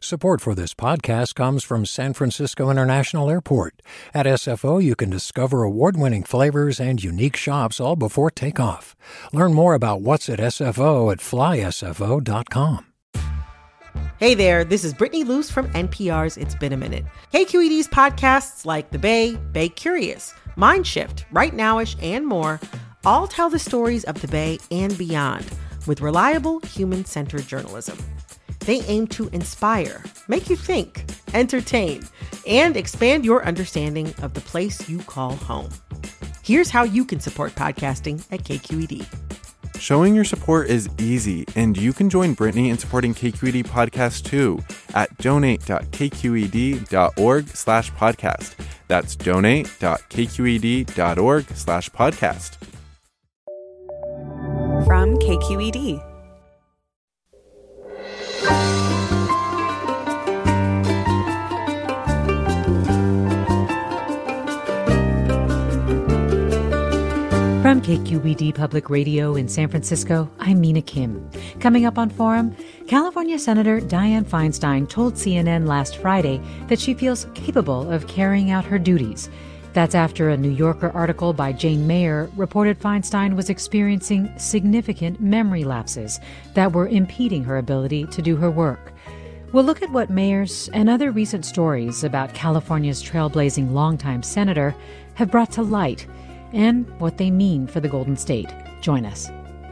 Support for this podcast comes from San Francisco International Airport. At SFO, you can discover award-winning flavors and unique shops all before takeoff. Learn more about what's at SFO at flysfo.com. Hey there, this is Brittany Luce from NPR's It's Been a Minute. KQED's podcasts like The Bay Curious, Mindshift, Right Nowish, and more all tell the stories of the Bay and beyond with reliable, human-centered journalism. They aim to inspire, make you think, entertain, and expand your understanding of the place you call home. Here's how you can support podcasting at KQED. Showing your support is easy, and you can join Brittany in supporting KQED Podcast too at donate.kqed.org/podcast. That's donate.kqed.org/podcast. From KQED. From KQED Public Radio in San Francisco, I'm Mina Kim. Coming up on Forum, California Senator Dianne Feinstein told CNN last Friday that she feels capable of carrying out her duties. That's after a New Yorker article by Jane Mayer reported Feinstein was experiencing significant memory lapses that were impeding her ability to do her work. We'll look at what Mayer's and other recent stories about California's trailblazing longtime senator have brought to light and what they mean for the Golden State. Join us.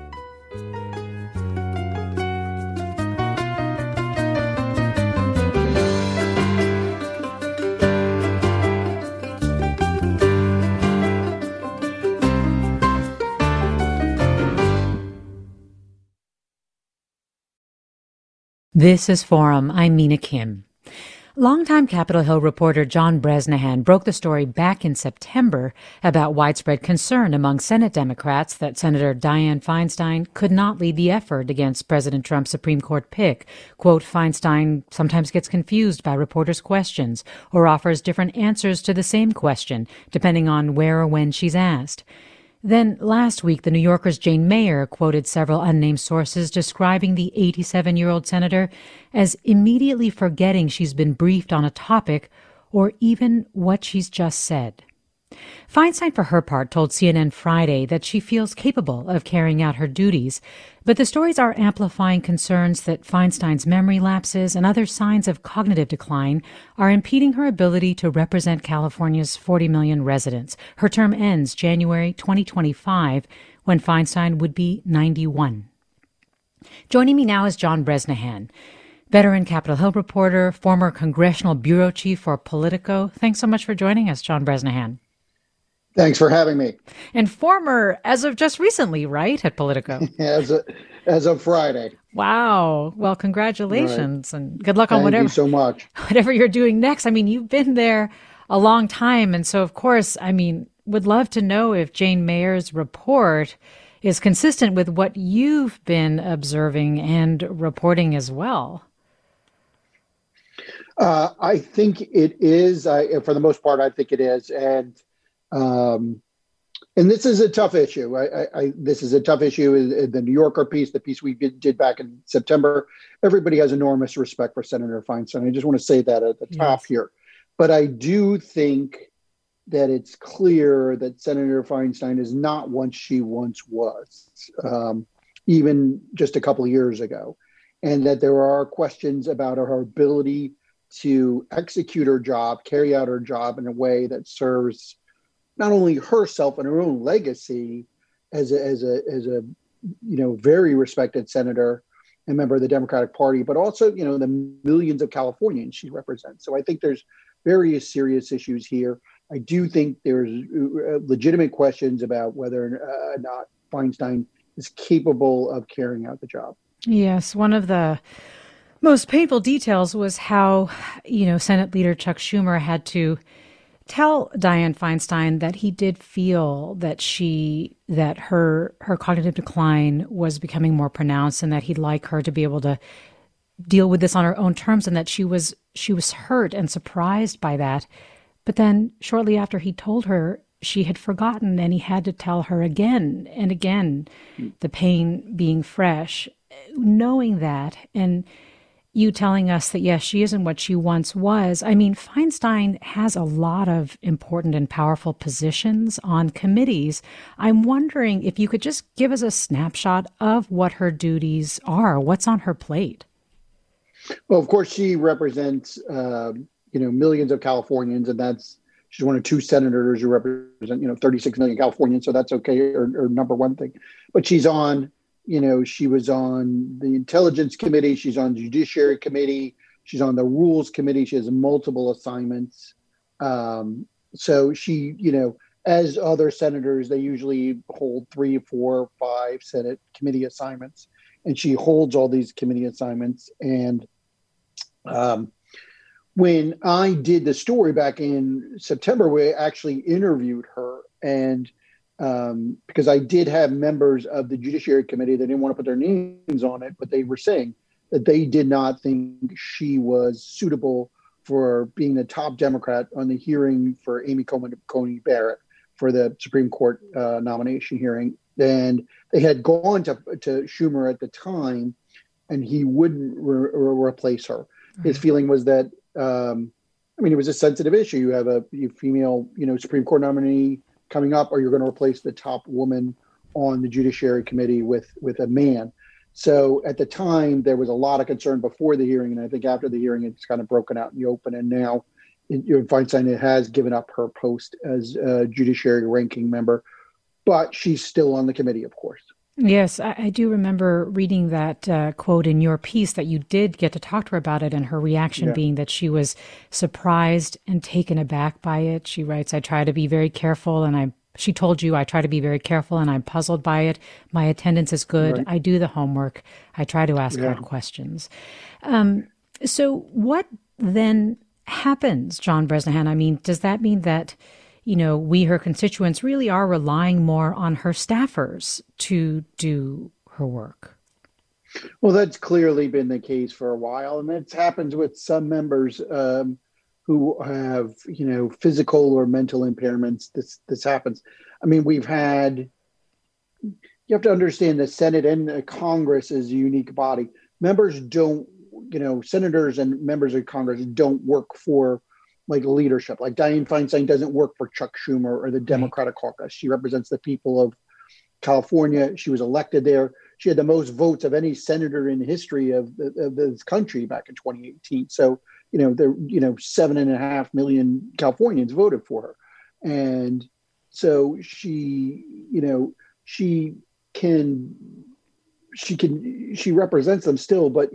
This is Forum. I'm Mina Kim. Longtime Capitol Hill reporter John Bresnahan broke the story back in September about widespread concern among Senate Democrats that Senator Dianne Feinstein could not lead the effort against President Trump's Supreme Court pick. Quote, Feinstein sometimes gets confused by reporters' questions or offers different answers to the same question, depending on where or when she's asked. Then last week, the New Yorker's Jane Mayer quoted several unnamed sources describing the 87-year-old senator as immediately forgetting she's been briefed on a topic or even what she's just said. Feinstein, for her part, told CNN Friday that she feels capable of carrying out her duties, but the stories are amplifying concerns that Feinstein's memory lapses and other signs of cognitive decline are impeding her ability to represent California's 40 million residents. Her term ends January 2025, when Feinstein would be 91. Joining me now is John Bresnahan, veteran Capitol Hill reporter, former congressional bureau chief for Politico. Thanks so much for joining us, John Bresnahan. Thanks for having me. And former, as of just recently, right, at Politico? As of Friday. Wow. Well, congratulations, right. And good luck on Thank you so much. Whatever you're doing next. I mean, you've been there a long time. And so, of course, I mean, would love to know if Jane Mayer's report is consistent with what you've been observing and reporting as well. I think it is. For the most part, I think it is. And this is a tough issue. This is a tough issue. The New Yorker piece, the piece we did back in September, everybody has enormous respect for Senator Feinstein. I just want to say that at the top here. But I do think that it's clear that Senator Feinstein is not what she once was, even just a couple of years ago, and that there are questions about her ability to execute her job, carry out her job in a way that serves not only herself and her own legacy as a very respected senator and member of the Democratic Party, but also the millions of Californians she represents. So I think there's various serious issues here. I do think there's legitimate questions about whether or not Feinstein is capable of carrying out the job. Yes, one of the most painful details was how Senate Leader Chuck Schumer had to tell Dianne Feinstein that he did feel that her cognitive decline was becoming more pronounced and that he'd like her to be able to deal with this on her own terms, and that she was hurt and surprised by that. But then shortly after he told her, she had forgotten, and he had to tell her again and again, the pain being fresh, knowing that. And you telling us that, yes, she isn't what she once was. I mean, Feinstein has a lot of important and powerful positions on committees. I'm wondering if you could just give us a snapshot of what her duties are, what's on her plate. Well, of course, she represents, millions of Californians, and she's one of two senators who represent, 36 million Californians. So that's okay, or number one thing. But she's on, she was on the Intelligence Committee. She's on the Judiciary Committee. She's on the Rules Committee. She has multiple assignments. So she, as other senators, they usually hold 3, 4, 5 Senate committee assignments. And she holds all these committee assignments. And when I did the story back in September, we actually interviewed her. And because I did have members of the Judiciary Committee that didn't want to put their names on it, but they were saying that they did not think she was suitable for being the top Democrat on the hearing for Amy Coney Barrett for the Supreme Court nomination hearing. And they had gone to Schumer at the time, and he wouldn't replace her. Right. His feeling was that, it was a sensitive issue. You have a female, Supreme Court nominee coming up, or you're going to replace the top woman on the Judiciary Committee with a man. So at the time, there was a lot of concern before the hearing, and I think after the hearing, it's kind of broken out in the open. And now Feinstein has given up her post as a judiciary ranking member, but she's still on the committee, of course. Yes, I do remember reading that quote in your piece that you did get to talk to her about it, and her reaction being that she was surprised and taken aback by it. She writes, "I try to be very careful, and she told you, I try to be very careful, and I'm puzzled by it. My attendance is good. Right. I do the homework. I try to ask hard questions." So what then happens, John Bresnahan? I mean, does that mean that we, her constituents, really are relying more on her staffers to do her work? Well, that's clearly been the case for a while. And it happens with some members who have, physical or mental impairments. This happens. I mean, you have to understand the Senate and the Congress is a unique body. Members don't, senators and members of Congress don't work for leadership. Like Dianne Feinstein doesn't work for Chuck Schumer or the Democratic Caucus. She represents the people of California. She was elected there. She had the most votes of any senator in the history of this country back in 2018. So, 7.5 million Californians voted for her. And so she represents them still, but,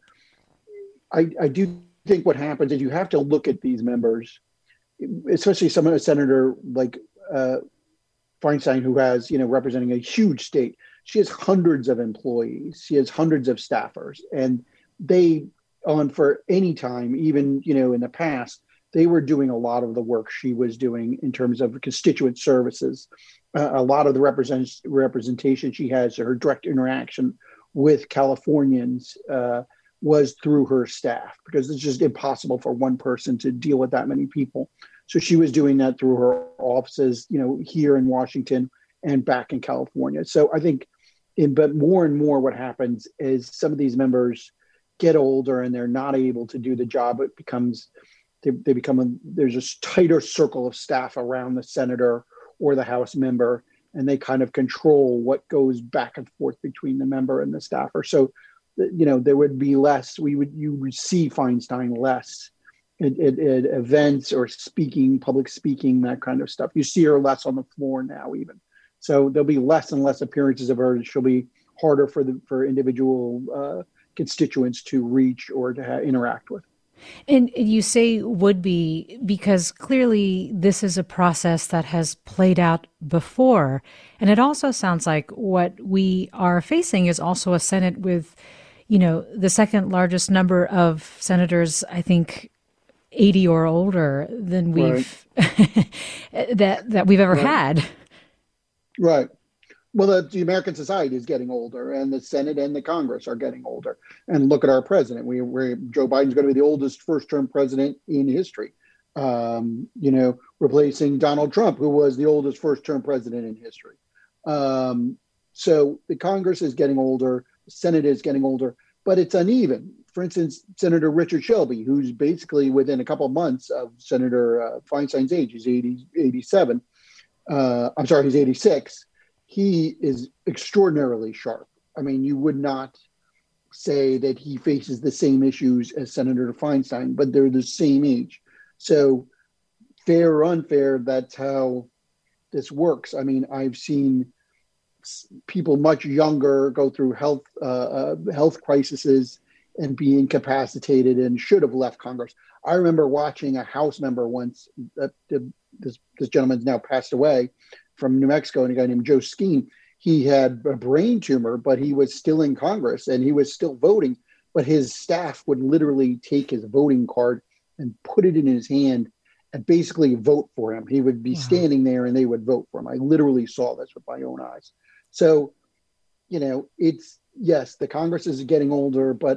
I do think what happens is you have to look at these members, especially a senator like Feinstein, who has, representing a huge state. She has hundreds of employees. She has hundreds of staffers, and they for any time, even, in the past, they were doing a lot of the work she was doing in terms of constituent services. A lot of the representation she has, her direct interaction with Californians, was through her staff, because it's just impossible for one person to deal with that many people. So she was doing that through her offices, here in Washington and back in California. So I think, but more and more what happens is some of these members get older and they're not able to do the job. It becomes, there's a tighter circle of staff around the senator or the House member, and they kind of control what goes back and forth between the member and the staffer. So there would be less, you would see Feinstein less at events or public speaking, that kind of stuff. You see her less on the floor now even. So there'll be less and less appearances of her. She'll be harder for individual constituents to reach or to interact with. And you say would be because clearly this is a process that has played out before. And it also sounds like what we are facing is also a Senate with the second largest number of senators, I think 80 or older than we've that we've ever had. Right. Well, the American society is getting older, and the Senate and the Congress are getting older. And look at our president. Joe Biden's going to be the oldest first-term president in history. Replacing Donald Trump, who was the oldest first-term president in history. So the Congress is getting older, the Senate is getting older, but it's uneven. for instance, Senator Richard Shelby, who's basically within a couple of months of Senator Feinstein's age. He's 87. I'm sorry, he's 86. He is extraordinarily sharp. I mean, you would not say that he faces the same issues as Senator Feinstein, but they're the same age. So fair or unfair, that's how this works. I mean, I've seen people much younger go through health crises and be incapacitated and should have left Congress. I remember watching a House member once, this gentleman's now passed away, from New Mexico, and a guy named Joe Skeen. He had a brain tumor, but he was still in Congress and he was still voting, but his staff would literally take his voting card and put it in his hand and basically vote for him. He would be standing there and they would vote for him. I literally saw this with my own eyes. So, it's, yes, the Congress is getting older, but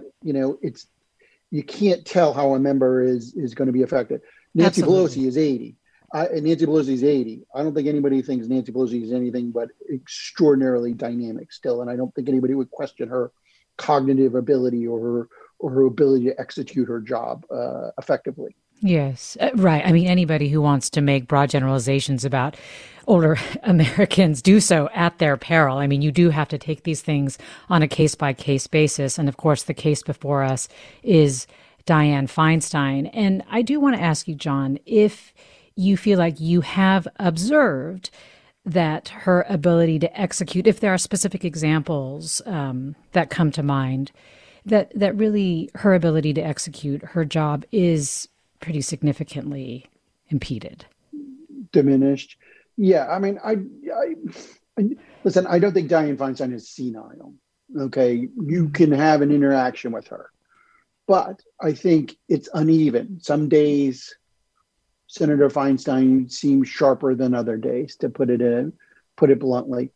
you can't tell how a member is going to be affected. Nancy Pelosi is 80. Nancy Pelosi is 80. I don't think anybody thinks Nancy Pelosi is anything but extraordinarily dynamic still. And I don't think anybody would question her cognitive ability or her ability to execute her job effectively. Yes, right. I mean, anybody who wants to make broad generalizations about older Americans do so at their peril. I mean, you do have to take these things on a case-by-case basis. And of course, the case before us is Dianne Feinstein. And I do want to ask you, John, if you feel like you have observed that her ability to execute, if there are specific examples that come to mind, that really her ability to execute her job is pretty significantly impeded. Diminished. Yeah, I mean, I listen, I don't think Dianne Feinstein is senile. Okay, you can have an interaction with her, but I think it's uneven. Some days Senator Feinstein seems sharper than other days, to put it bluntly.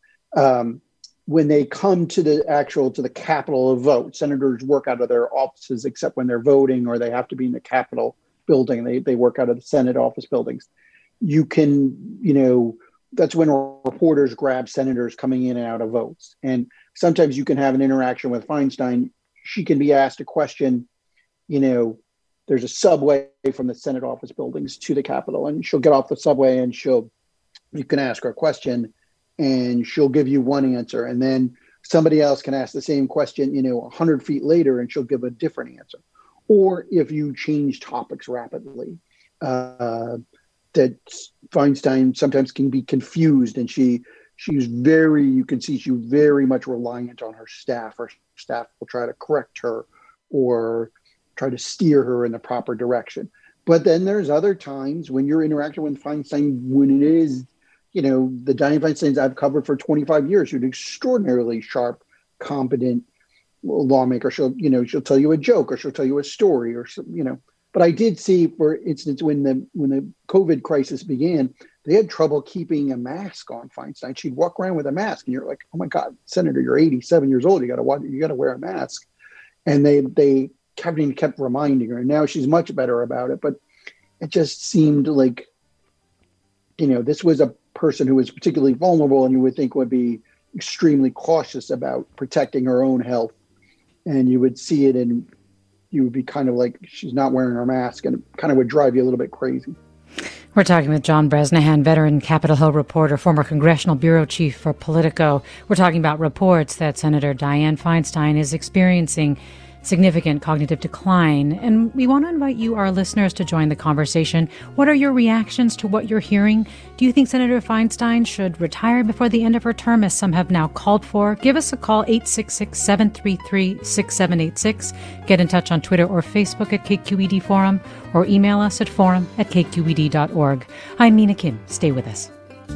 When they come to the Capitol of vote, senators work out of their offices except when they're voting or they have to be in the Capitol building. They work out of the Senate office buildings. You can, that's when reporters grab senators coming in and out of votes. And sometimes you can have an interaction with Feinstein. She can be asked a question, there's a subway from the Senate office buildings to the Capitol, and she'll get off the subway and you can ask her a question and she'll give you one answer. And then somebody else can ask the same question, 100 feet later, and she'll give a different answer. Or if you change topics rapidly, that Feinstein sometimes can be confused, and she's you can see she's very much reliant on her staff. Her staff will try to correct her or try to steer her in the proper direction. But then there's other times when you're interacting with Feinstein, when it is, the Dianne Feinsteins I've covered for 25 years, who's an extraordinarily sharp, competent lawmaker. She'll tell you a joke or she'll tell you a story But I did see, for instance, when the COVID crisis began, they had trouble keeping a mask on Feinstein. She'd walk around with a mask, and you're like, "Oh my God, Senator, you're 87 years old. You got to wear a mask." And they kept reminding her. And now she's much better about it. But it just seemed like, this was a person who was particularly vulnerable, and you would think would be extremely cautious about protecting her own health. And you would see it, and you would be kind of like, she's not wearing her mask, and it kind of would drive you a little bit crazy. We're talking with John Bresnahan, veteran Capitol Hill reporter, former congressional bureau chief for Politico. We're talking about reports that Senator Dianne Feinstein is experiencing significant cognitive decline. And we want to invite you, our listeners, to join the conversation. What are your reactions to what you're hearing? Do you think Senator Feinstein should retire before the end of her term, as some have now called for? Give us a call, 866-733-6786. Get in touch on Twitter or Facebook at KQED Forum, or email us at forum@kqed.org. I'm Mina Kim. Stay with us.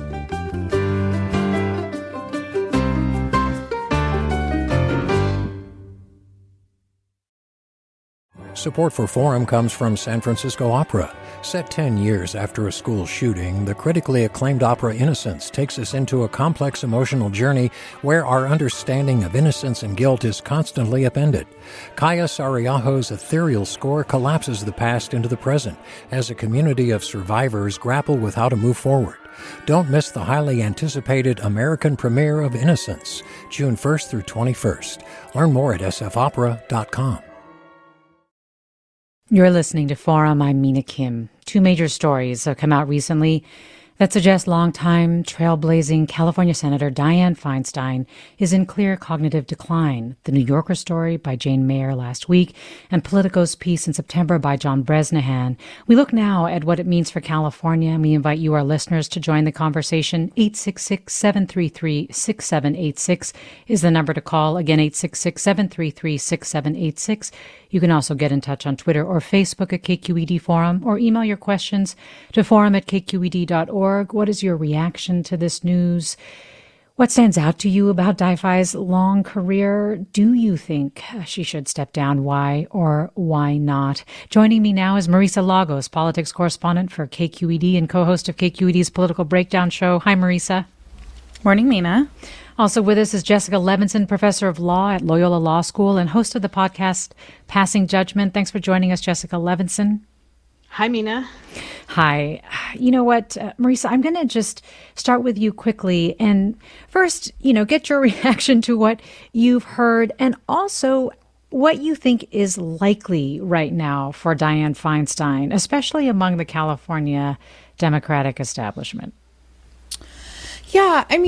Support for Forum comes from San Francisco Opera. Set 10 years after a school shooting, the critically acclaimed opera Innocence takes us into a complex emotional journey where our understanding of innocence and guilt is constantly upended. Kaya Sariaho's ethereal score collapses the past into the present as a community of survivors grapple with how to move forward. Don't miss the highly anticipated American premiere of Innocence, June 1st through 21st. Learn more at sfopera.com. You're listening to Forum. I'm Mina Kim. Two major stories have come out recently that suggest longtime trailblazing California Senator Dianne Feinstein is in clear cognitive decline. The New Yorker story by Jane Mayer last week and Politico's piece in September by John Bresnahan. We look now at what it means for California, and we invite you, our listeners, to join the conversation. 866-733-6786 is the number to call. Again, 866-733-6786. You can also get in touch on Twitter or Facebook at KQED Forum, or email your questions to forum@kqed.org. What is your reaction to this news? What stands out to you about Di-Fi's long career? Do you think she should step down? Why or why not? Joining me now is Marisa Lagos, politics correspondent for KQED and co-host of KQED's Political Breakdown show. Hi, Marisa. Morning, Mina. Also with us is Jessica Levinson, professor of law at Loyola Law School and host of the podcast Passing Judgment. Thanks for joining us, Jessica Levinson. Hi, Mina. Hi. You know what, Marisa, I'm going to just start with you quickly and first, get your reaction to what you've heard and also what you think is likely right now for Dianne Feinstein, especially among the California Democratic establishment. Yeah, I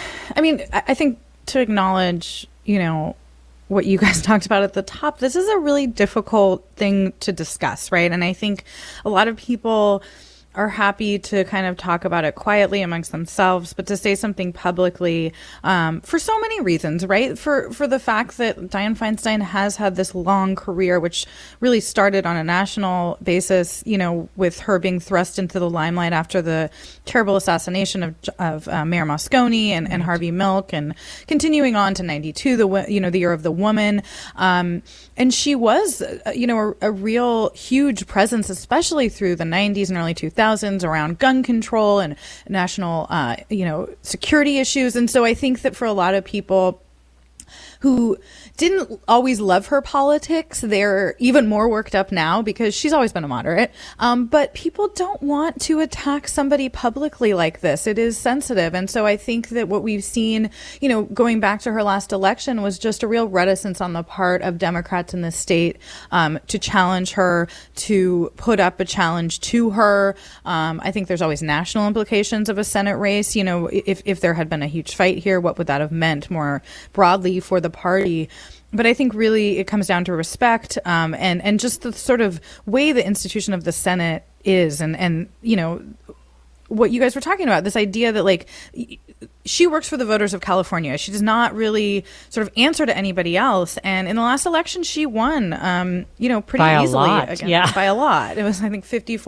think to acknowledge, what you guys talked about at the top, this is a really difficult thing to discuss, right? And I think a lot of people are happy to kind of talk about it quietly amongst themselves, but to say something publicly for so many reasons, right? For the fact that Dianne Feinstein has had this long career, which really started on a national basis, with her being thrust into the limelight after the terrible assassination of Mayor Moscone and Harvey Milk, and continuing on to 92, the year of the woman. And she was, a real huge presence, especially through the 90s and early 2000s. Around gun control and national, security issues. And so I think that for a lot of people who didn't always love her politics, they're even more worked up now because she's always been a moderate. But people don't want to attack somebody publicly like this. It is sensitive. And so I think that what we've seen, going back to her last election was just a real reticence on the part of Democrats in the state to challenge her, to put up a challenge to her. I think there's always national implications of a Senate race. If there had been a huge fight here, what would that have meant more broadly for the party? But I think really it comes down to respect and just the sort of way the institution of the Senate is. And what you guys were talking about, this idea that she works for the voters of California. She does not really sort of answer to anybody else. And in the last election, she won, pretty by easily. By a lot. It was, I think,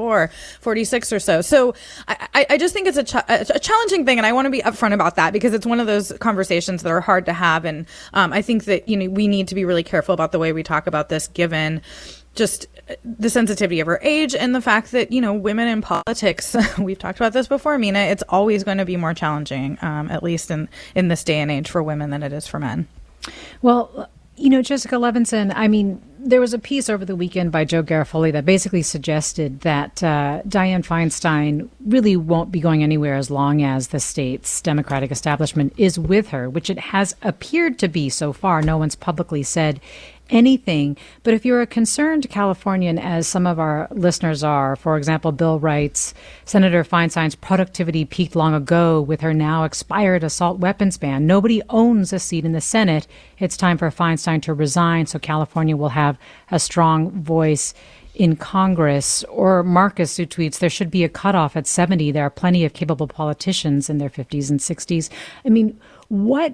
54-46 or so. So I just think it's a challenging thing. And I want to be upfront about that because it's one of those conversations that are hard to have. And I think that, we need to be really careful about the way we talk about this, given just the sensitivity of her age and the fact that, women in politics, we've talked about this before, Mina, it's always going to be more challenging, at least in this day and age for women than it is for men. Well, Jessica Levinson, there was a piece over the weekend by Joe Garofoli that basically suggested that Dianne Feinstein really won't be going anywhere as long as the state's Democratic establishment is with her, which it has appeared to be so far. No one's publicly said anything. But if you're a concerned Californian, as some of our listeners are, for example, Bill writes, Senator Feinstein's productivity peaked long ago with her now expired assault weapons ban. Nobody owns a seat in the Senate. It's time for Feinstein to resign so California will have a strong voice in Congress. Or Marcus, who tweets, there should be a cutoff at 70. There are plenty of capable politicians in their 50s and 60s. What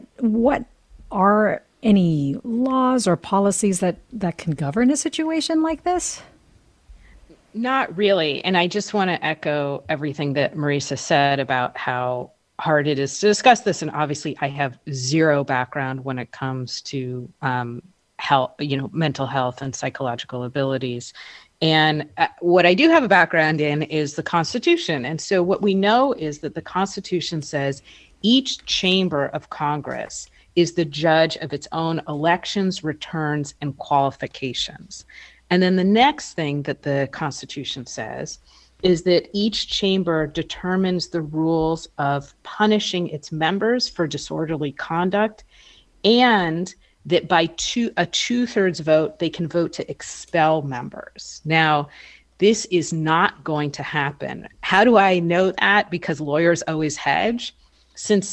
are any laws or policies that can govern a situation like this? Not really. And I just want to echo everything that Marisa said about how hard it is to discuss this. And obviously I have zero background when it comes to health, mental health and psychological abilities. And what I do have a background in is the Constitution. And so what we know is that the Constitution says each chamber of Congress is the judge of its own elections, returns, and qualifications. And then the next thing that the Constitution says is that each chamber determines the rules of punishing its members for disorderly conduct and that by a 2/3 vote, they can vote to expel members. Now, this is not going to happen. How do I know that? Because lawyers always hedge. Since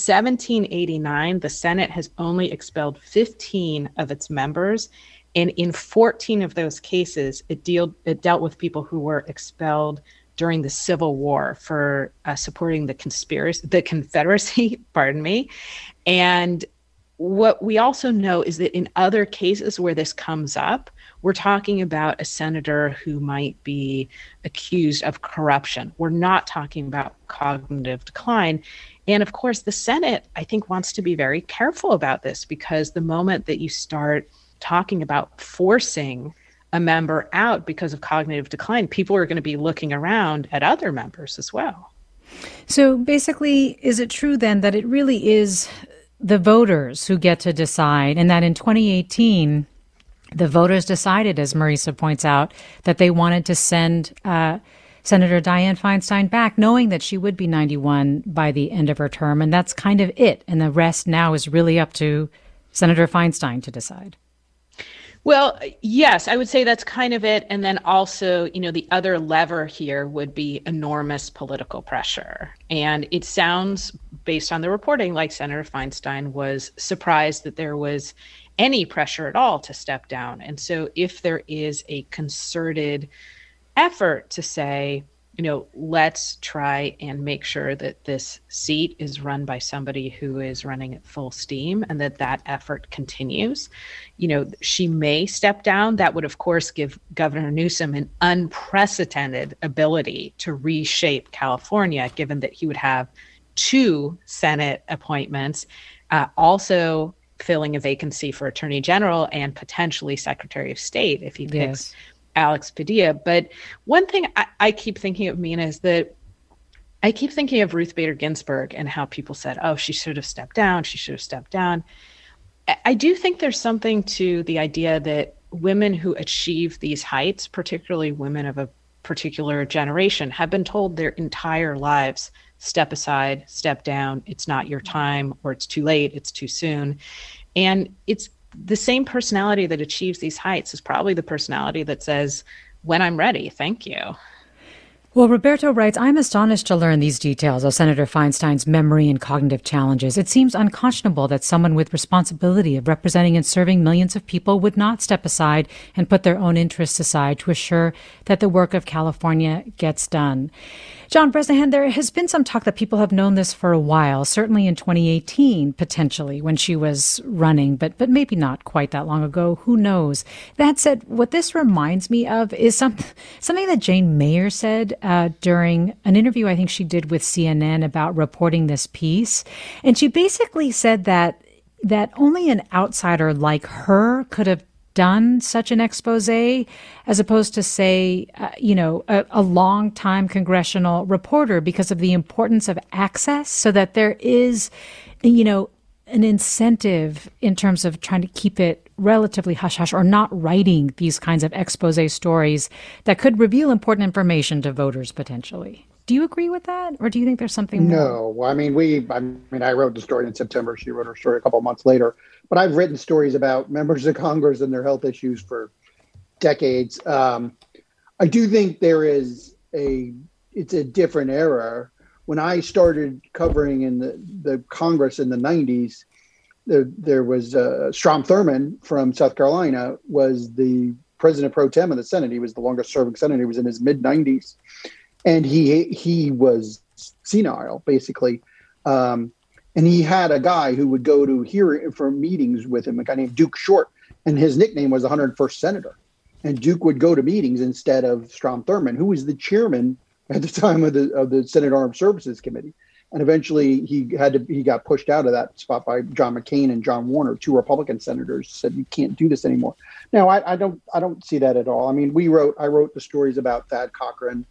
1789, the Senate has only expelled 15 of its members. And in 14 of those cases, it dealt with people who were expelled during the Civil War for supporting the Confederacy, pardon me. And what we also know is that in other cases where this comes up, we're talking about a senator who might be accused of corruption. We're not talking about cognitive decline. And of course, the Senate, I think, wants to be very careful about this, because the moment that you start talking about forcing a member out because of cognitive decline, people are going to be looking around at other members as well. So basically, is it true then that it really is the voters who get to decide, and that in 2018, the voters decided, as Marisa points out, that they wanted to send Senator Dianne Feinstein back, knowing that she would be 91 by the end of her term, and that's kind of it. And the rest now is really up to Senator Feinstein to decide. Well, yes, I would say that's kind of it. And then also, the other lever here would be enormous political pressure. And it sounds, based on the reporting, like Senator Feinstein was surprised that there was any pressure at all to step down. And so if there is a concerted effort to say, let's try and make sure that this seat is run by somebody who is running at full steam, and that effort continues, she may step down. That would, of course, give Governor Newsom an unprecedented ability to reshape California, given that he would have 2 Senate appointments, also filling a vacancy for Attorney General and potentially Secretary of State if he picks Alex Padilla. But one thing I keep thinking of, Mina, is that I keep thinking of Ruth Bader Ginsburg and how people said, oh, she should have stepped down. She should have stepped down. I do think there's something to the idea that women who achieve these heights, particularly women of a particular generation, have been told their entire lives, step aside, step down, it's not your time, or it's too late, it's too soon. And it's the same personality that achieves these heights is probably the personality that says, when I'm ready, thank you. Well, Roberto writes, I'm astonished to learn these details of Senator Feinstein's memory and cognitive challenges. It seems unconscionable that someone with responsibility of representing and serving millions of people would not step aside and put their own interests aside to assure that the work of California gets done. John Bresnahan, there has been some talk that people have known this for a while, certainly in 2018, potentially, when she was running, but maybe not quite that long ago. Who knows? That said, what this reminds me of is something that Jane Mayer said during an interview I think she did with CNN about reporting this piece. And she basically said that only an outsider like her could have done such an expose, as opposed to, say, a long-time congressional reporter, because of the importance of access, so that there is, an incentive in terms of trying to keep it relatively hush-hush, or not writing these kinds of expose stories that could reveal important information to voters potentially. Do you agree with that, or do you think there's something more? No, I wrote the story in September. She wrote her story a couple of months later. But I've written stories about members of Congress and their health issues for decades. I do think it's a different era. When I started covering in the Congress in the 90s, there was Strom Thurmond from South Carolina was the president pro tem of the Senate. He was the longest serving senator. He was in his mid 90s. And he was senile, basically. And he had a guy who would go to hear for meetings with him, a guy named Duke Short. And his nickname was the 101st Senator. And Duke would go to meetings instead of Strom Thurmond, who was the chairman at the time of the Senate Armed Services Committee. And eventually he got pushed out of that spot by John McCain and John Warner, 2 Republican senators, said, you can't do this anymore. Now, I don't see that at all. I mean, I wrote the stories about Thad Cochran,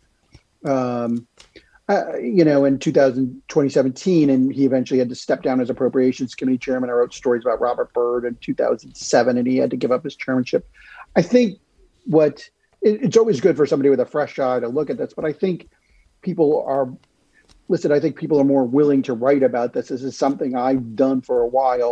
in 2017, and he eventually had to step down as Appropriations Committee chairman. I wrote stories about Robert Byrd in 2007, and he had to give up his chairmanship. I think it's always good for somebody with a fresh eye to look at this, but I think people are more willing to write about this. This is something I've done for a while,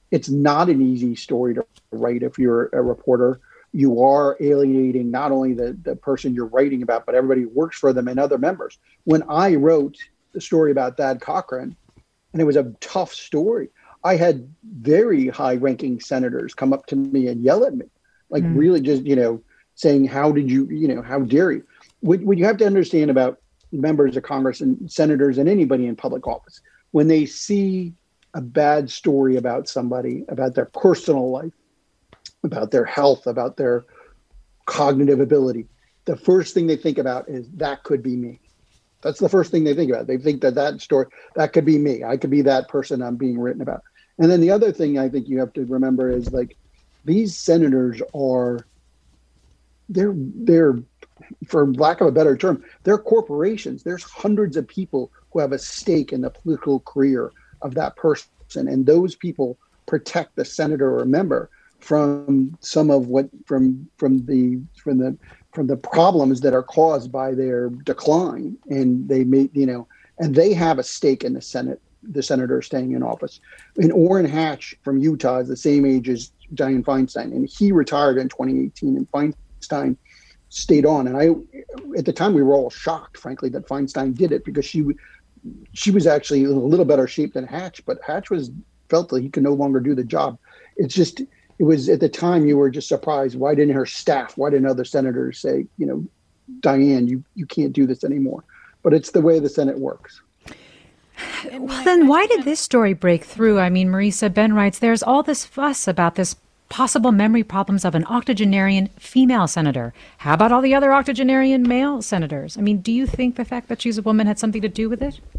It's not an easy story to write if you're a reporter. You are alienating not only the person you're writing about, but everybody who works for them and other members. When I wrote the story about Thad Cochran, and it was a tough story, I had very high-ranking senators come up to me and yell at me, like really just, saying, how did you, how dare you? What you have to understand about members of Congress and senators and anybody in public office, when they see a bad story about somebody, about their personal life, about their health, about their cognitive ability, the first thing they think about is that could be me. That's the first thing they think about. They think that story, that could be me. I could be that person I'm being written about. And then the other thing I think you have to remember is, like, these senators are, they're for lack of a better term, they're corporations. There's hundreds of people who have a stake in the political career of that person. And those people protect the senator or member from some of what from the problems that are caused by their decline, and they may and they have a stake in the Senate, the senator staying in office. And Orrin Hatch from Utah is the same age as Dianne Feinstein, and he retired in 2018, and Feinstein stayed on. And at the time we were all shocked, frankly, that Feinstein did it, because she was actually in a little better shape than Hatch, but Hatch felt that he could no longer do the job. It was at the time you were just surprised. Why didn't her staff, why didn't other senators say, Dianne, you can't do this anymore? But it's the way the Senate works. Well, then why did this story break through? I mean, Marisa, Ben writes, there's all this fuss about this possible memory problems of an octogenarian female senator. How about all the other octogenarian male senators? I mean, do you think the fact that she's a woman had something to do with it?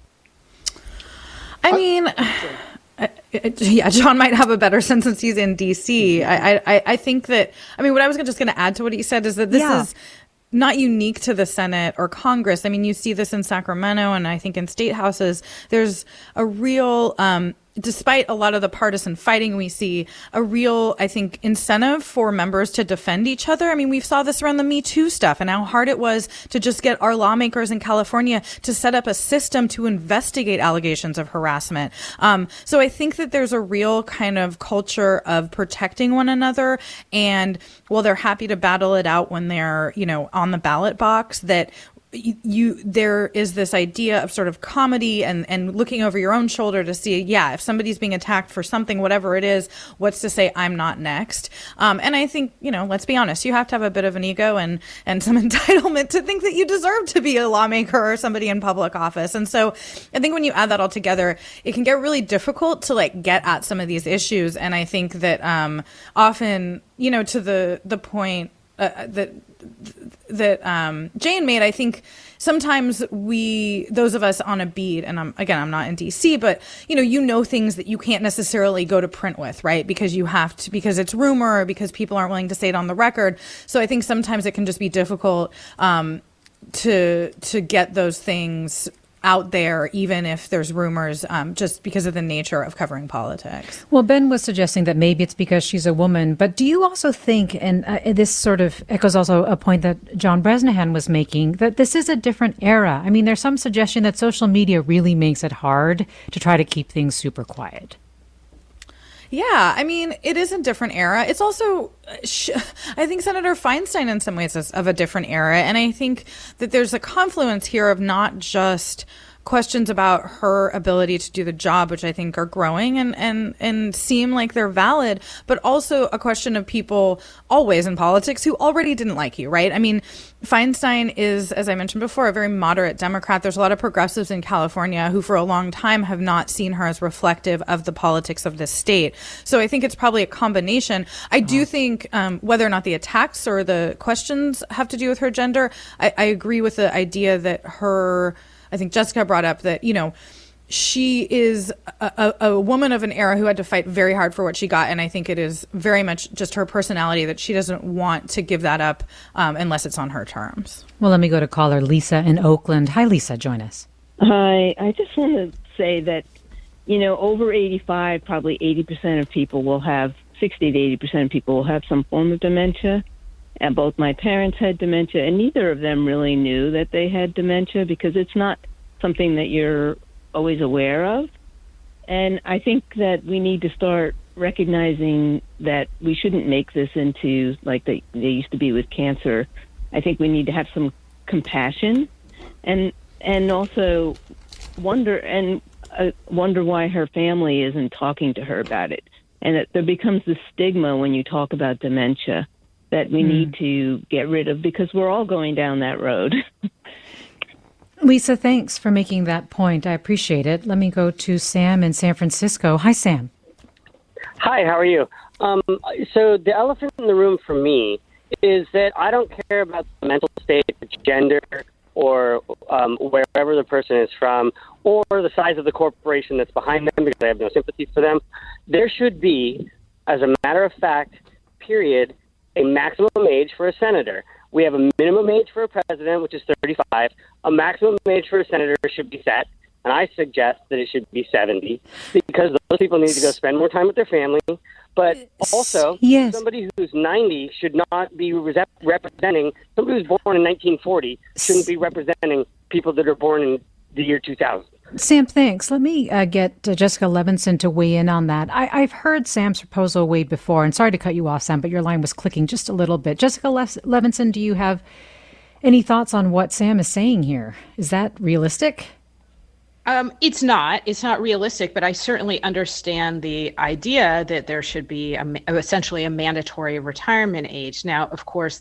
I mean, yeah, John might have a better sense since he's in D.C. I think that, what I was just going to add to what he said is that this is not unique to the Senate or Congress. I mean, you see this in Sacramento, and I think in state houses, there's a real, despite a lot of the partisan fighting we see, a real, I think, incentive for members to defend each other. I mean, we saw this around the Me Too stuff and how hard it was to just get our lawmakers in California to set up a system to investigate allegations of harassment. So I think that there's a real kind of culture of protecting one another. And while they're happy to battle it out when they're, on the ballot box, that there is this idea of sort of comedy and looking over your own shoulder to see, if somebody's being attacked for something, whatever it is, what's to say I'm not next? And I think, let's be honest, you have to have a bit of an ego and some entitlement to think that you deserve to be a lawmaker or somebody in public office. And so I think when you add that all together, it can get really difficult to get at some of these issues. And I think that often, to the point that Jane made, I think sometimes those of us on a beat, and I'm not in DC, but things that you can't necessarily go to print with, right? Because because it's rumor, or because people aren't willing to say it on the record. So I think sometimes it can just be difficult to get those things out there, even if there's rumors, just because of the nature of covering politics. Well, Ben was suggesting that maybe it's because she's a woman, but do you also think, and this sort of echoes also a point that John Bresnahan was making, that this is a different era? I mean, there's some suggestion that social media really makes it hard to try to keep things super quiet. Yeah, it is a different era. It's also, I think Senator Feinstein in some ways is of a different era. And I think that there's a confluence here of not just questions about her ability to do the job, which I think are growing and seem like they're valid, but also a question of people always in politics who already didn't like you, right? Feinstein is, as I mentioned before, a very moderate Democrat. There's a lot of progressives in California who for a long time have not seen her as reflective of the politics of this state. So I think it's probably a combination. I do think whether or not the attacks or the questions have to do with her gender, I agree with the idea that I think Jessica brought up that, she is a woman of an era who had to fight very hard for what she got. And I think it is very much just her personality that she doesn't want to give that up unless it's on her terms. Well, let me go to caller Lisa in Oakland. Hi, Lisa. Join us. Hi. I just want to say that, over 85, probably 80% of people will have, 60 to 80% of people will have some form of dementia. And both my parents had dementia, and neither of them really knew that they had dementia because it's not something that you're always aware of. And I think that we need to start recognizing that we shouldn't make this into like they used to be with cancer. I think we need to have some compassion and also wonder why her family isn't talking to her about it. And that there becomes this stigma when you talk about dementia that we need to get rid of, because we're all going down that road. Lisa, thanks for making that point. I appreciate it. Let me go to Sam in San Francisco. Hi, Sam. Hi, how are you? So the elephant in the room for me is that I don't care about the mental state, the gender, or wherever the person is from, or the size of the corporation that's behind them, because I have no sympathy for them. There should be, as a matter of fact, period, a maximum age for a senator. We have a minimum age for a president, which is 35. A maximum age for a senator should be set, and I suggest that it should be 70, because those people need to go spend more time with their family. But also, somebody who's 90 should not be representing, somebody who's born in 1940 shouldn't be representing people that are born in the year 2000. Sam, thanks. Let me get Jessica Levinson to weigh in on that. I've heard Sam's proposal way before, and sorry to cut you off, Sam, but your line was clicking just a little bit. Jessica Levinson, do you have any thoughts on what Sam is saying here? Is that realistic? It's not realistic, but I certainly understand the idea that there should be essentially a mandatory retirement age. Now, of course,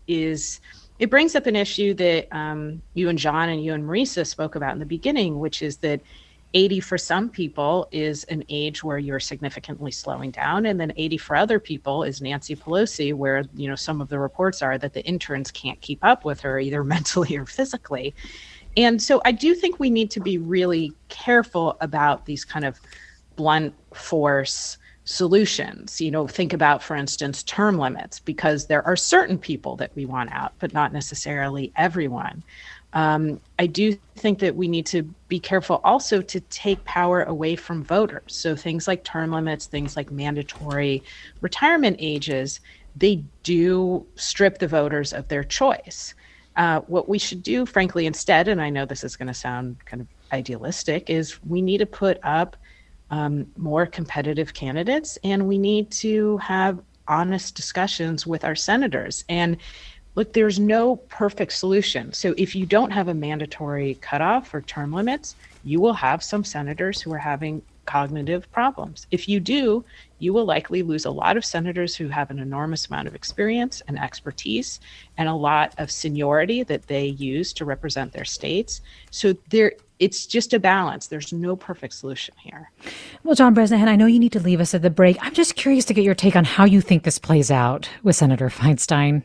it brings up an issue that you and John and you and Marisa spoke about in the beginning, which is that 80 for some people is an age where you're significantly slowing down. And then 80 for other people is Nancy Pelosi, where, some of the reports are that the interns can't keep up with her either mentally or physically. And so I do think we need to be really careful about these kind of blunt force solutions. Think about, for instance, term limits, because there are certain people that we want out, but not necessarily everyone. I do think that we need to be careful also to take power away from voters. So things like term limits, things like mandatory retirement ages, they do strip the voters of their choice. What we should do, frankly, instead, and I know this is going to sound kind of idealistic, is we need to put up more competitive candidates, and we need to have honest discussions with our senators. And look, there's no perfect solution. So if you don't have a mandatory cutoff or term limits, you will have some senators who are having cognitive problems. If you do, you will likely lose a lot of senators who have an enormous amount of experience and expertise and a lot of seniority that they use to represent their states. So it's just a balance. There's no perfect solution here. Well, John Bresnahan, I know you need to leave us at the break. I'm just curious to get your take on how you think this plays out with Senator Feinstein.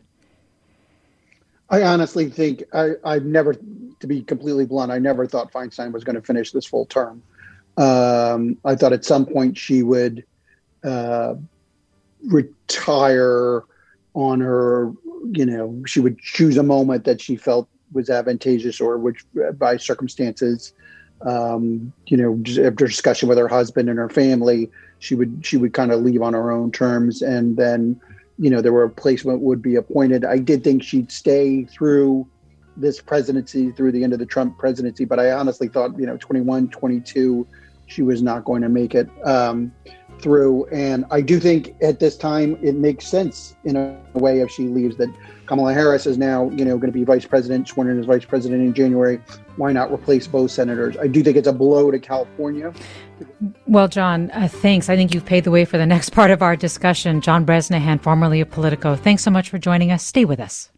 I honestly think I've never, to be completely blunt, I never thought Feinstein was going to finish this full term. I thought at some point she would retire on her, she would choose a moment that she felt was advantageous or which by circumstances, just after discussion with her husband and her family, she would kind of leave on her own terms. And then, there were a replacement would be appointed. I did think she'd stay through this presidency, through the end of the Trump presidency, but I honestly thought, 21, 22, she was not going to make it through. And I do think at this time it makes sense in a way if she leaves, that Kamala Harris is now, going to be vice president, sworn in as vice president in January. Why not replace both senators? I do think it's a blow to California. Well, John, thanks. I think you've paved the way for the next part of our discussion. John Bresnahan, formerly of Politico, thanks so much for joining us. Stay with us.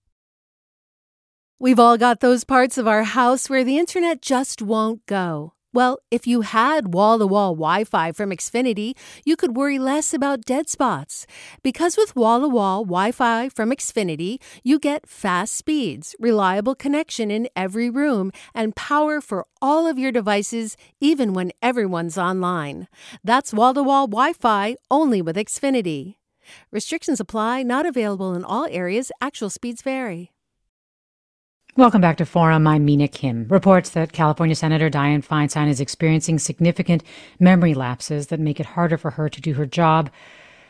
We've all got those parts of our house where the internet just won't go. Well, if you had wall-to-wall Wi-Fi from Xfinity, you could worry less about dead spots. Because with wall-to-wall Wi-Fi from Xfinity, you get fast speeds, reliable connection in every room, and power for all of your devices, even when everyone's online. That's wall-to-wall Wi-Fi only with Xfinity. Restrictions apply, not available in all areas. Actual speeds vary. Welcome back to Forum. I'm Mina Kim. Reports that California Senator Dianne Feinstein is experiencing significant memory lapses that make it harder for her to do her job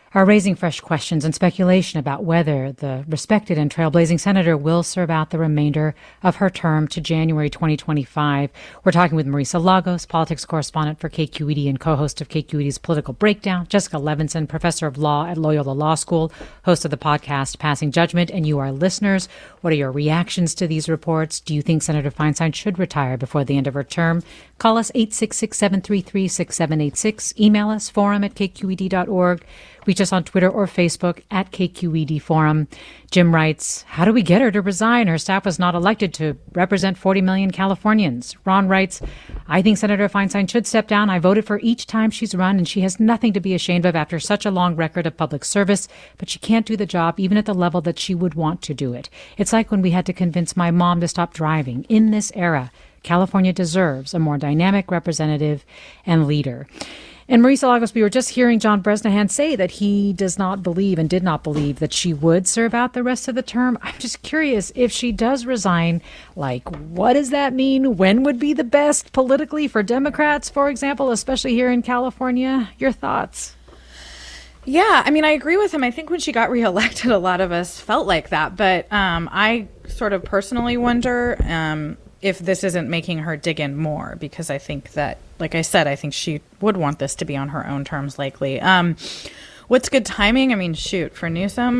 are raising fresh questions and speculation about whether the respected and trailblazing senator will serve out the remainder of her term to January 2025. We're talking with Marisa Lagos, politics correspondent for KQED and co-host of KQED's Political Breakdown, Jessica Levinson, professor of law at Loyola Law School, host of the podcast Passing Judgment, and you, our listeners. What are your reactions to these reports? Do you think Senator Feinstein should retire before the end of her term? Call us 866-733-6786. Email us, forum@kqed.org. Reach us on Twitter or Facebook at KQED Forum. Jim writes, how do we get her to resign? Her staff was not elected to represent 40 million Californians. Ron writes, I think Senator Feinstein should step down. I voted for each time she's run, and she has nothing to be ashamed of after such a long record of public service, but she can't do the job even at the level that she would want to do it. It's like when we had to convince my mom to stop driving. In this era, California deserves a more dynamic representative and leader. And Marisa Lagos, we were just hearing John Bresnahan say that he does not believe and did not believe that she would serve out the rest of the term. I'm just curious, if she does resign, what does that mean? When would be the best politically for Democrats, for example, especially here in California? Your thoughts? Yeah, I mean, I agree with him. I think when she got reelected, a lot of us felt like that. But I sort of personally wonder if this isn't making her dig in more, because I think that, like I said, I think she would want this to be on her own terms likely. What's good timing? I mean, shoot, for Newsom,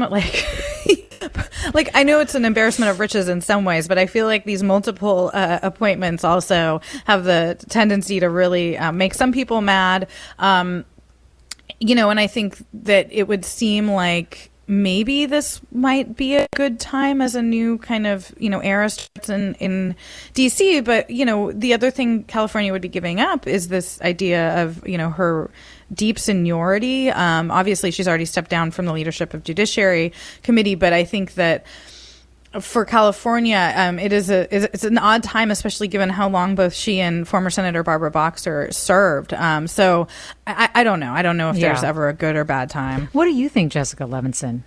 I know it's an embarrassment of riches in some ways, but I feel like these multiple appointments also have the tendency to really make some people mad. And I think that it would seem like maybe this might be a good time as a new kind of, era starts in D.C. But, the other thing California would be giving up is this idea of, her deep seniority. Obviously, she's already stepped down from the leadership of Judiciary Committee, but I think that for California, it's an odd time, especially given how long both she and former Senator Barbara Boxer served. So I don't know. I don't know if there's ever a good or bad time. What do you think, Jessica Levinson?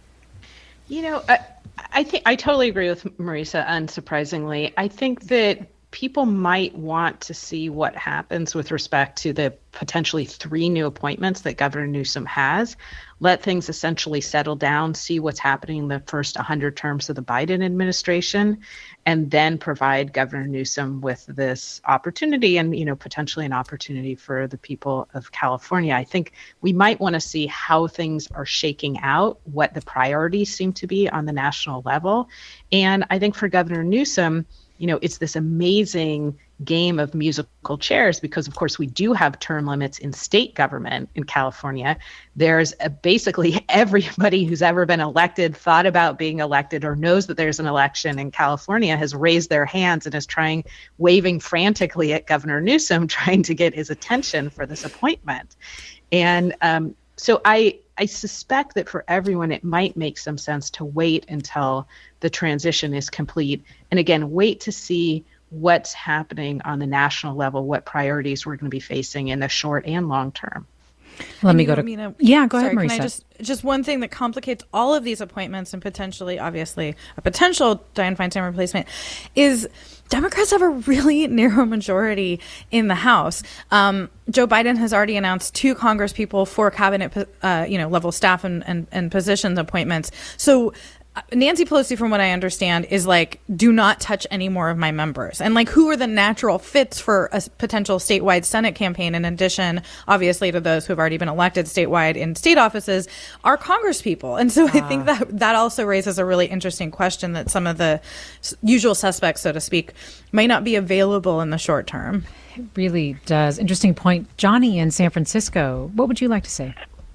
I think I totally agree with Marisa, unsurprisingly. I think that people might want to see what happens with respect to the potentially 3 new appointments that Governor Newsom has. Let things essentially settle down, see what's happening in the first 100 terms of the Biden administration, and then provide Governor Newsom with this opportunity and, potentially an opportunity for the people of California. I think we might want to see how things are shaking out, what the priorities seem to be on the national level. And I think for Governor Newsom, it's this amazing game of musical chairs because, of course, we do have term limits in state government in California. There's basically everybody who's ever been elected, thought about being elected, or knows that there's an election in California has raised their hands and is waving frantically at Governor Newsom, trying to get his attention for this appointment. And so I suspect that for everyone, it might make some sense to wait until the transition is complete. And again, wait to see what's happening on the national level, what priorities we're going to be facing in the short and long term. Let me go to... go ahead, Marisa. Can I just one thing that complicates all of these appointments and potentially, obviously, a potential Dianne Feinstein replacement is Democrats have a really narrow majority in the House. Joe Biden has already announced 2 congresspeople for cabinet, level staff and positions appointments. So Nancy Pelosi, from what I understand, is do not touch any more of my members. And who are the natural fits for a potential statewide Senate campaign, in addition, obviously, to those who have already been elected statewide in state offices, are congresspeople. And so I think that also raises a really interesting question that some of the usual suspects, so to speak, may not be available in the short term. It really does. Interesting point. Johnny in San Francisco, what would you like to say?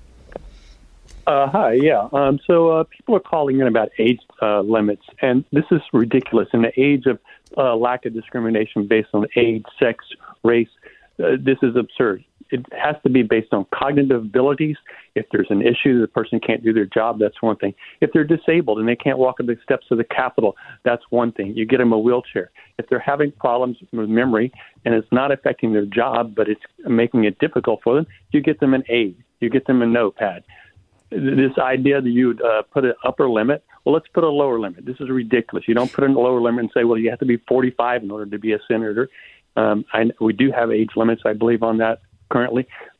Hi, yeah. So people are calling in about age limits, and this is ridiculous. In the age of lack of discrimination based on age, sex, race, this is absurd. It has to be based on cognitive abilities. If there's an issue, the person can't do their job, that's one thing. If they're disabled and they can't walk up the steps of the Capitol, that's one thing. You get them a wheelchair. If they're having problems with memory and it's not affecting their job, but it's making it difficult for them, you get them an aid. You get them a notepad. This idea that you would put an upper limit, well, let's put a lower limit. This is ridiculous. You don't put a lower limit and say, well, you have to be 45 in order to be a senator. We do have age limits, I believe, on that currently.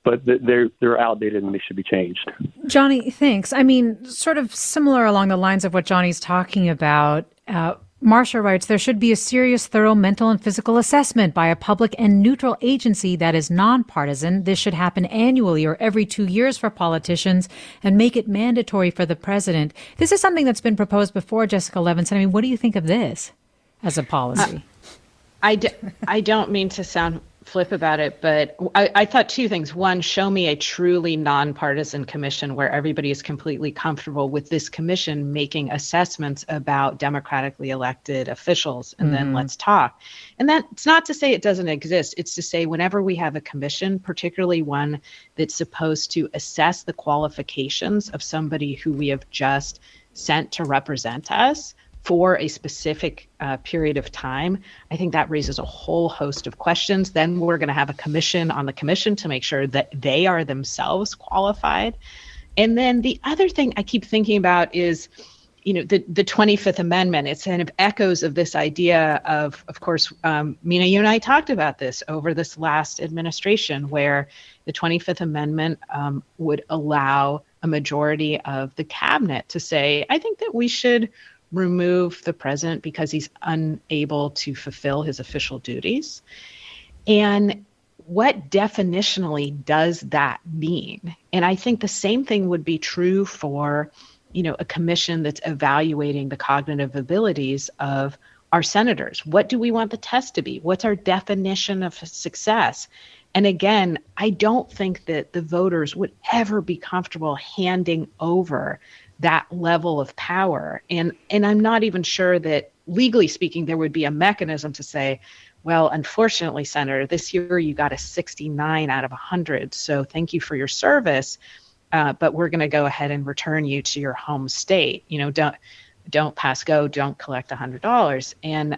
but they're outdated and they should be changed. Johnny, thanks. I mean, sort of similar along the lines of what Johnny's talking about. Marcia writes, there should be a serious, thorough mental and physical assessment by a public and neutral agency that is nonpartisan. This should happen annually or every 2 years for politicians and make it mandatory for the president. This is something that's been proposed before, Jessica Levinson. I mean, what do you think of this as a policy? I don't mean to sound flip about it, but I thought two things. One, show me a truly nonpartisan commission where everybody is completely comfortable with this commission making assessments about democratically elected officials, and then let's talk. And that's not to say it doesn't exist. It's to say whenever we have a commission, particularly one that's supposed to assess the qualifications of somebody who we have just sent to represent us for a specific period of time, I think that raises a whole host of questions. Then we're going to have a commission on the commission to make sure that they are themselves qualified. And then the other thing I keep thinking about is, the 25th Amendment. It's kind of echoes of this idea of course, Mina, you and I talked about this over this last administration, where the 25th Amendment would allow a majority of the cabinet to say, I think that we should remove the president because he's unable to fulfill his official duties. And what definitionally does that mean? And I think the same thing would be true for, a commission that's evaluating the cognitive abilities of our senators. What do we want the test to be? What's our definition of success? And again, I don't think that the voters would ever be comfortable handing over that level of power. And I'm not even sure that legally speaking, there would be a mechanism to say, well, unfortunately, Senator, this year you got a 69 out of 100. So thank you for your service. But we're going to go ahead and return you to your home state. Don't pass go, don't collect $100. And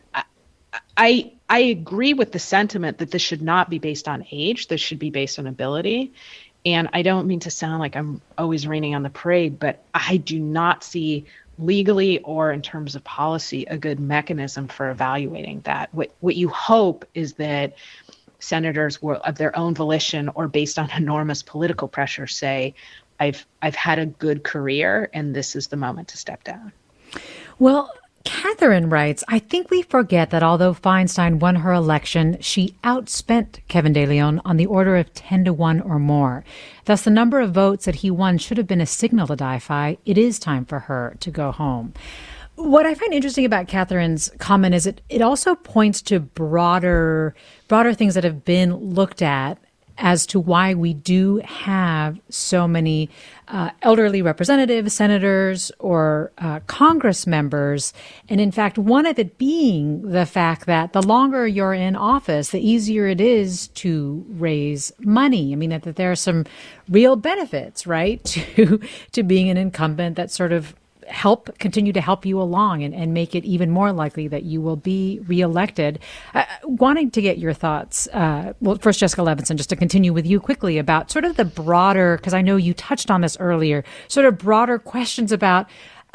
I agree with the sentiment that this should not be based on age. This should be based on ability. And I don't mean to sound like I'm always raining on the parade, but I do not see legally or in terms of policy a good mechanism for evaluating that. What you hope is that senators will, of their own volition or based on enormous political pressure, say, I've had a good career and this is the moment to step down. Well, Catherine writes, I think we forget that although Feinstein won her election, she outspent Kevin De Leon on the order of 10-1 or more. Thus, the number of votes that he won should have been a signal to DiFi. It is time for her to go home. What I find interesting about Catherine's comment is it also points to broader things that have been looked at as to why we do have so many elderly representatives, senators, or Congress members. And in fact, one of it being the fact that the longer you're in office, the easier it is to raise money. I mean, that there are some real benefits, right, to being an incumbent that sort of continue to help you along and make it even more likely that you will be reelected. Wanting to get your thoughts, well, first, Jessica Levinson, just to continue with you quickly about sort of the broader, because I know you touched on this earlier, sort of broader questions about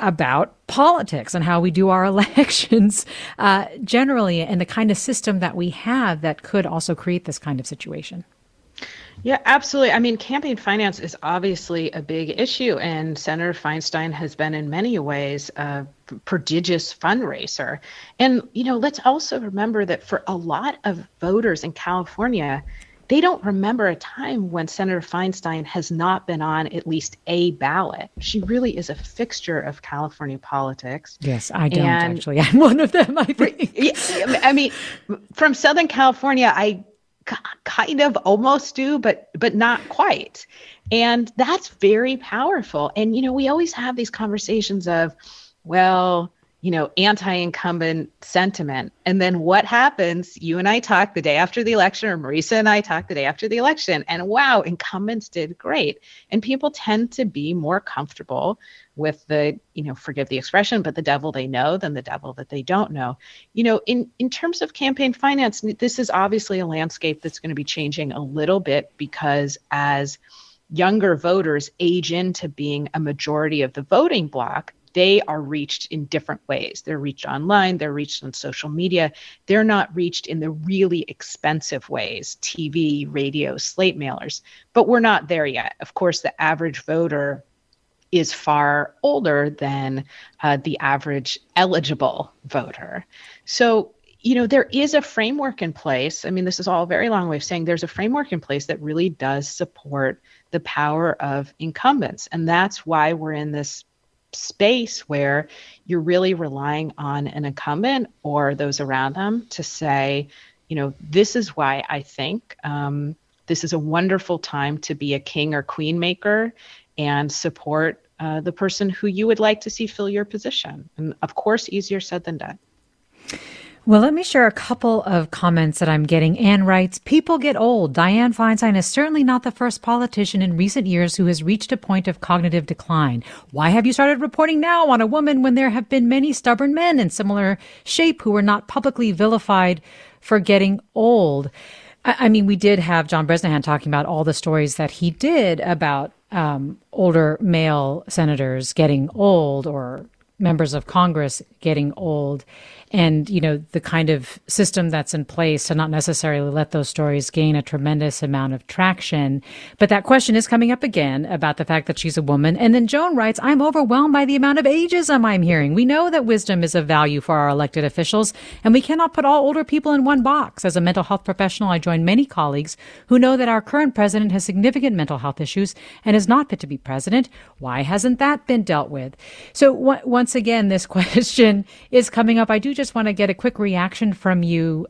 politics and how we do our elections generally, and the kind of system that we have that could also create this kind of situation. Yeah, absolutely. I mean, campaign finance is obviously a big issue, and Senator Feinstein has been in many ways a prodigious fundraiser. And, let's also remember that for a lot of voters in California, they don't remember a time when Senator Feinstein has not been on at least a ballot. She really is a fixture of California politics. Yes, I don't actually. I'm one of them, I think. I mean, from Southern California, I kind of almost do, but not quite. And that's very powerful. And, we always have these conversations of, well, anti-incumbent sentiment. And then what happens? You and I talk the day after the election, or Marisa and I talk the day after the election, and wow, incumbents did great. And people tend to be more comfortable with the, forgive the expression, but the devil they know than the devil that they don't know. In terms of campaign finance, this is obviously a landscape that's going to be changing a little bit, because as younger voters age into being a majority of the voting bloc, they are reached in different ways. They're reached online, they're reached on social media. They're not reached in the really expensive ways, TV, radio, slate mailers. But we're not there yet. Of course, the average voter is far older than the average eligible voter. So, there is a framework in place. I mean, this is all a very long way of saying there's a framework in place that really does support the power of incumbents. And that's why we're in this space where you're really relying on an incumbent or those around them to say, this is why I think this is a wonderful time to be a king or queen maker and support the person who you would like to see fill your position. And of course, easier said than done. Well, let me share a couple of comments that I'm getting. Anne writes, people get old. Dianne Feinstein is certainly not the first politician in recent years who has reached a point of cognitive decline. Why have you started reporting now on a woman when there have been many stubborn men in similar shape who were not publicly vilified for getting old? I mean, we did have John Bresnahan talking about all the stories that he did about older male senators getting old or members of Congress getting old. And, the kind of system that's in place to not necessarily let those stories gain a tremendous amount of traction. But that question is coming up again about the fact that she's a woman. And then Joan writes, I'm overwhelmed by the amount of ageism I'm hearing. We know that wisdom is of value for our elected officials, and we cannot put all older people in one box. As a mental health professional, I join many colleagues who know that our current president has significant mental health issues and is not fit to be president. Why hasn't that been dealt with? So once again, this question is coming up. I do just want to get a quick reaction from you,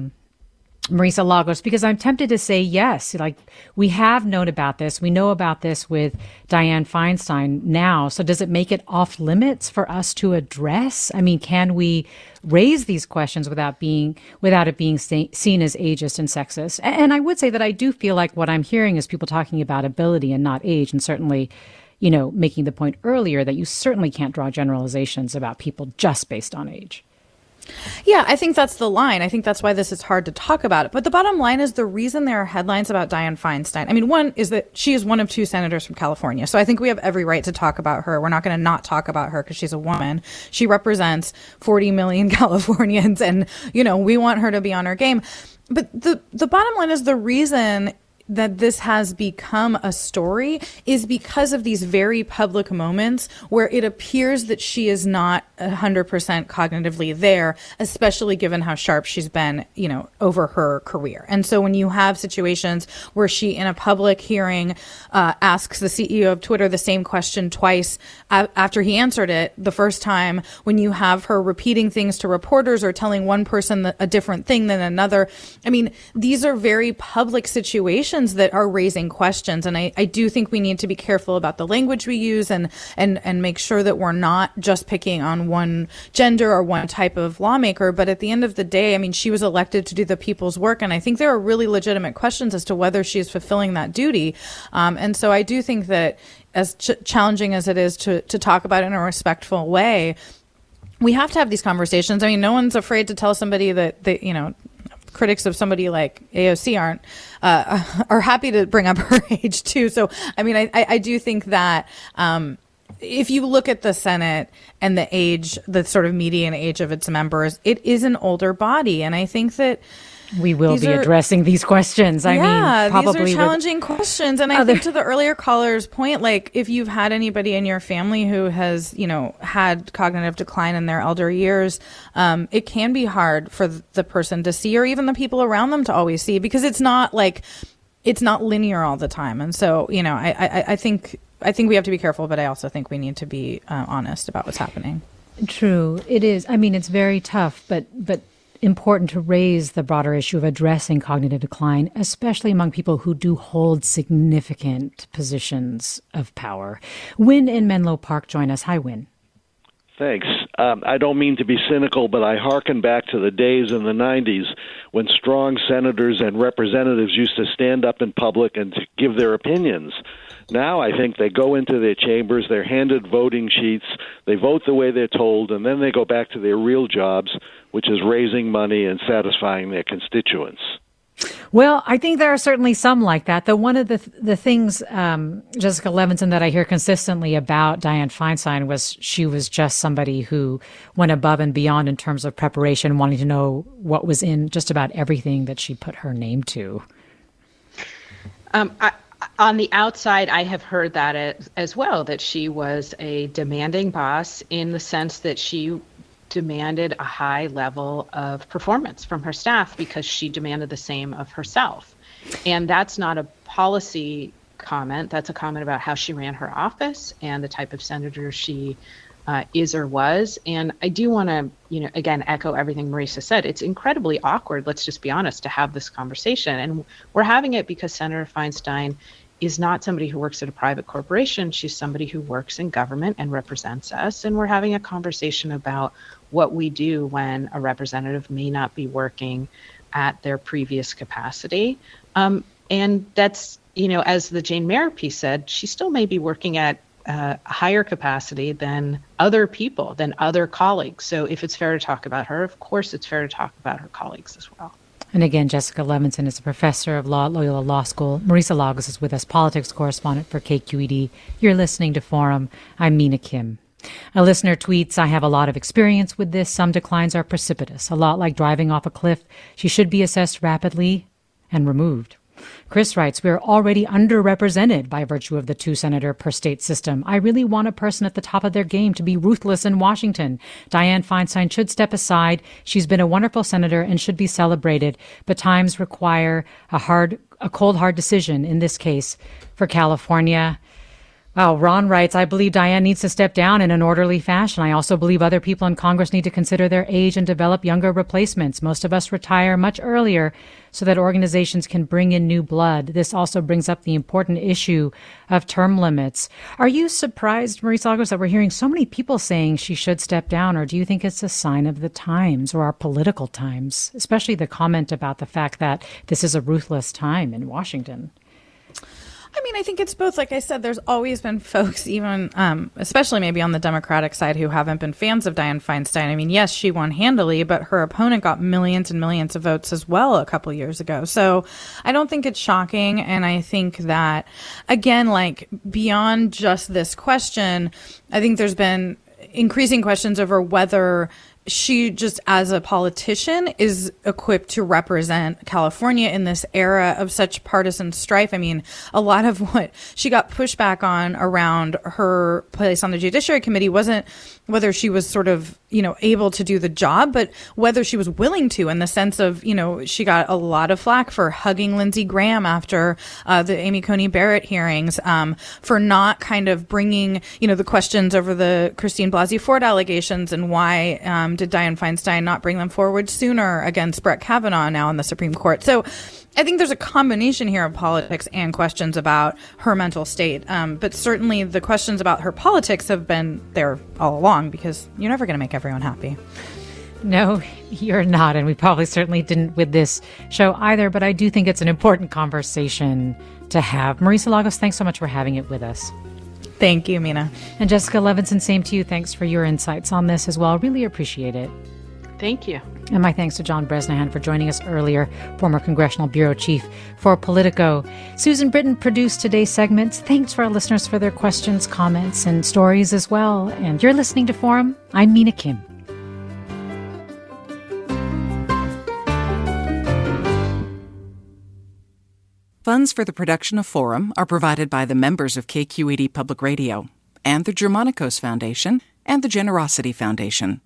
Marisa Lagos, because I'm tempted to say yes. Like, we have known about this. We know about this with Dianne Feinstein now. So does it make it off limits for us to address? I mean, can we raise these questions without it being seen as ageist and sexist? And I would say that I do feel like what I'm hearing is people talking about ability and not age, and certainly, making the point earlier that you certainly can't draw generalizations about people just based on age. Yeah, I think that's the line. I think that's why this is hard to talk about it. But the bottom line is the reason there are headlines about Dianne Feinstein. I mean, one is that she is one of two senators from California. So I think we have every right to talk about her. We're not going to not talk about her because she's a woman. She represents 40 million Californians, and, we want her to be on her game. But the bottom line is the reason that this has become a story is because of these very public moments where it appears that she is not 100% cognitively there, especially given how sharp she's been, over her career. And so when you have situations where she, in a public hearing, asks the CEO of Twitter the same question twice after he answered it the first time, when you have her repeating things to reporters or telling one person a different thing than another, I mean, these are very public situations that are raising questions. And I do think we need to be careful about the language we use and make sure that we're not just picking on one gender or one type of lawmaker. But at the end of the day, I mean, she was elected to do the people's work. And I think there are really legitimate questions as to whether she is fulfilling that duty. And so I do think that as challenging as it is to talk about it in a respectful way, we have to have these conversations. I mean, no one's afraid to tell somebody that critics of somebody like AOC are happy to bring up her age too. So, I mean, I do think that if you look at the Senate and the age, the sort of median age of its members, it is an older body. And I think that we will be addressing these questions. I mean, probably these are challenging questions. And I think to the earlier caller's point, like if you've had anybody in your family who has, had cognitive decline in their elder years, it can be hard for the person to see, or even the people around them to always see, because it's not linear all the time. And so, I think we have to be careful, but I also think we need to be honest about what's happening. True. It is. I mean, it's very tough, but important to raise the broader issue of addressing cognitive decline, especially among people who do hold significant positions of power. Wynn in Menlo Park, join us. Hi, Wynn. Thanks. I don't mean to be cynical, but I hearken back to the days in the 90s when strong senators and representatives used to stand up in public and to give their opinions. Now I think they go into their chambers, they're handed voting sheets, they vote the way they're told, and then they go back to their real jobs, which is raising money and satisfying their constituents. Well, I think there are certainly some like that. Though one of the things, Jessica Levinson, that I hear consistently about Dianne Feinstein was she was just somebody who went above and beyond in terms of preparation, wanting to know what was in just about everything that she put her name to. On the outside, I have heard that as well, that she was a demanding boss in the sense that she demanded a high level of performance from her staff because she demanded the same of herself. And that's not a policy comment. That's a comment about how she ran her office and the type of senator she is or was. And I do want to, again, echo everything Marisa said. It's incredibly awkward, let's just be honest, to have this conversation. And we're having it because Senator Feinstein is not somebody who works at a private corporation. She's somebody who works in government and represents us. And we're having a conversation about what we do when a representative may not be working at their previous capacity. And that's, as the Jane Mayer piece said, she still may be working at a higher capacity than other people, than other colleagues. So if it's fair to talk about her, of course it's fair to talk about her colleagues as well. And again, Jessica Levinson is a professor of law at Loyola Law School. Marisa Lagos is with us, politics correspondent for KQED. You're listening to Forum. I'm Mina Kim. A listener tweets, I have a lot of experience with this. Some declines are precipitous, a lot like driving off a cliff. She should be assessed rapidly and removed. Chris writes, we're already underrepresented by virtue of the 2-senator per state system. I really want a person at the top of their game to be ruthless in Washington. Dianne Feinstein should step aside. She's been a wonderful senator and should be celebrated, but times require a cold, hard decision, in this case, for California. Wow, Ron writes, I believe Dianne needs to step down in an orderly fashion. I also believe other people in Congress need to consider their age and develop younger replacements. Most of us retire much earlier so that organizations can bring in new blood. This also brings up the important issue of term limits. Are you surprised, Marisa Lagos, that we're hearing so many people saying she should step down, or do you think it's a sign of the times or our political times, especially the comment about the fact that this is a ruthless time in Washington? I mean, I think it's both. Like I said, there's always been folks, even especially maybe on the Democratic side, who haven't been fans of Dianne Feinstein. I mean, yes, she won handily, but her opponent got millions and millions of votes as well a couple years ago. So I don't think it's shocking. And I think that, again, like beyond just this question, I think there's been increasing questions over whether she just as a politician is equipped to represent California in this era of such partisan strife. I mean, a lot of what she got pushback on around her place on the Judiciary Committee wasn't whether she was sort of, able to do the job, but whether she was willing to, in the sense of, she got a lot of flack for hugging Lindsey Graham after the Amy Coney Barrett hearings, for not kind of bringing, the questions over the Christine Blasey Ford allegations and why did Dianne Feinstein not bring them forward sooner against Brett Kavanaugh now in the Supreme Court. So I think there's a combination here of politics and questions about her mental state. But certainly the questions about her politics have been there all along, because you're never going to make everyone happy. No, you're not. And we probably certainly didn't with this show either. But I do think it's an important conversation to have. Marisa Lagos, thanks so much for having it with us. Thank you, Mina. And Jessica Levinson, same to you. Thanks for your insights on this as well. Really appreciate it. Thank you. And my thanks to John Bresnahan for joining us earlier, former Congressional Bureau Chief for Politico. Susan Britton produced today's segments. Thanks for our listeners for their questions, comments, and stories as well. And you're listening to Forum. I'm Mina Kim. Funds for the production of Forum are provided by the members of KQED Public Radio and the Germanicos Foundation and the Generosity Foundation.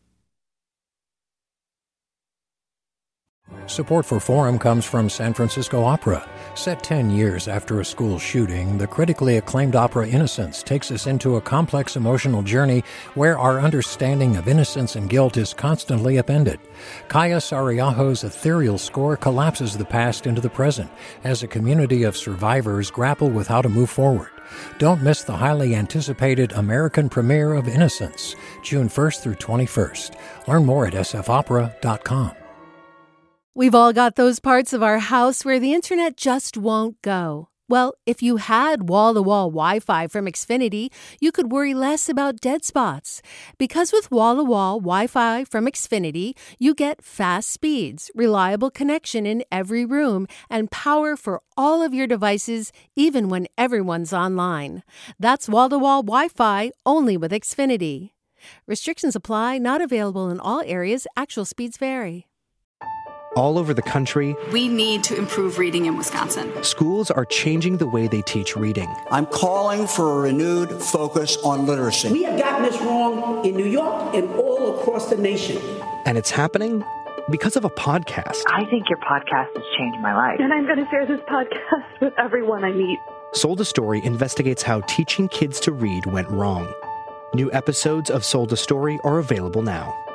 Support for Forum comes from San Francisco Opera. Set 10 years after a school shooting, the critically acclaimed opera Innocence takes us into a complex emotional journey where our understanding of innocence and guilt is constantly upended. Kaya Sariaho's ethereal score collapses the past into the present as a community of survivors grapple with how to move forward. Don't miss the highly anticipated American premiere of Innocence, June 1st through 21st. Learn more at sfopera.com. We've all got those parts of our house where the internet just won't go. Well, if you had wall-to-wall Wi-Fi from Xfinity, you could worry less about dead spots. Because with wall-to-wall Wi-Fi from Xfinity, you get fast speeds, reliable connection in every room, and power for all of your devices, even when everyone's online. That's wall-to-wall Wi-Fi only with Xfinity. Restrictions apply, not available in all areas. Actual speeds vary. All over the country, we need to improve reading in Wisconsin. Schools are changing the way they teach reading. I'm calling for a renewed focus on literacy. We have gotten this wrong in New York and all across the nation. And it's happening because of a podcast. I think your podcast has changed my life. And I'm going to share this podcast with everyone I meet. Sold a Story investigates how teaching kids to read went wrong. New episodes of Sold a Story are available now.